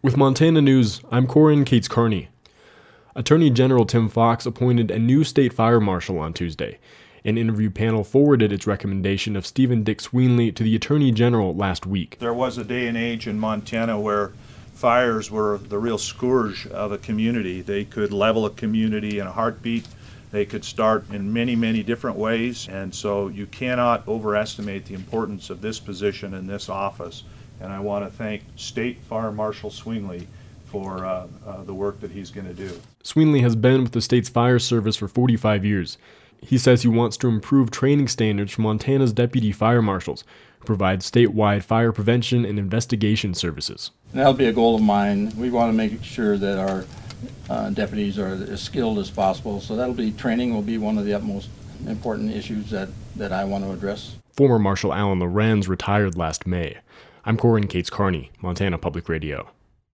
With Montana News, I'm Corin Cates Carney. Attorney General Tim Fox appointed a new state fire marshal on Tuesday. An interview panel forwarded its recommendation of Stephen Dick Sweenley to the Attorney General last week. There was a day and age in Montana where fires were the real scourge of a community. They could level a community in a heartbeat. They could start in many, many different ways, and so you cannot overestimate the importance of this position in this office. And I want to thank State Fire Marshal Sweenley for the work that he's going to do. Sweenley has been with the state's fire service for 45 years. He says he wants to improve training standards for Montana's deputy fire marshals, who provide statewide fire prevention and investigation services. And that'll be a goal of mine. We want to make sure that our deputies are as skilled as possible, so training will be one of the utmost important issues that I want to address. Former Marshal Alan Lorenz retired last May. I'm Corin Cates Carney, Montana Public Radio.